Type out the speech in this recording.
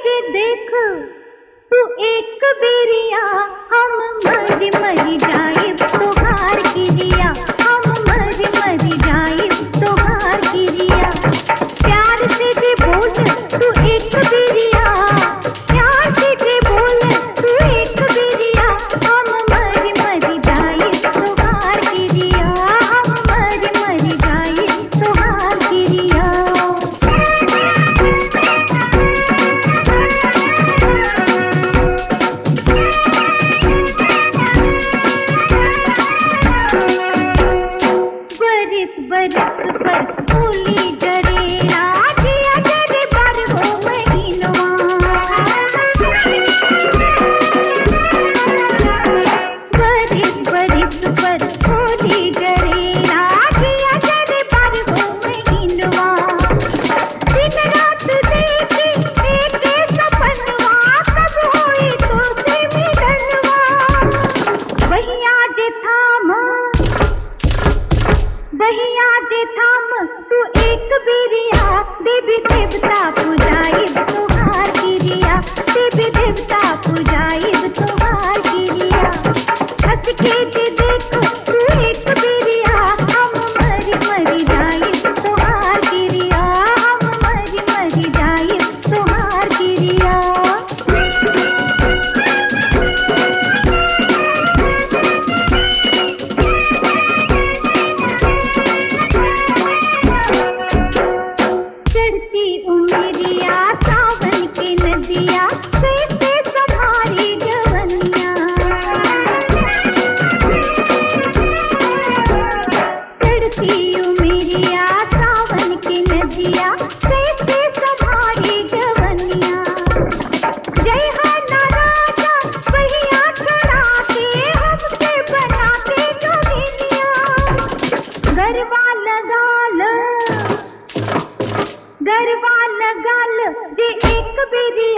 जे देख तू एक बेरिया हम मरी मरी जाइब तोहार किरिया, हम मरी मरी जाइब तोहार किरिया। प्यार से जे बोल तू एक बेरिया, प्यार से जे बोल तू एक बेरिया, हम मरी मरी जाइब तोहार किरिया, हम मरी मरी जाइब तोहार किरिया। बरस पर फूली डरेला जिया तेरे बार हो महीनवा। बरस पर फूली डरेला जिया तेरे बार हो महीनवा। दिन रात देखे एक सपनवा कब होई तो से मिलनवा। बहिया जे थाम तू एक बेरिया, देवी देवता पूजाइब तोहार किरिया, देवी देवता पूजाइब तोहार किरिया। हंस के जे देख तू एक बेरिया, हम मरी मरी जाइब तोहार किरिया, हम मरी मरी जाइब तोहार किरिया। चढ़ती उमरिया सावन की नदिया कैसे संभारी जवनिया। चढ़ती उमरिया सावन की नदिया कैसे संभारी जवनिया। जय हो ना राजा पहिया चढ़ा के हमसे बना के जोगिनिया। गरबा लगा ल जे एक बेरी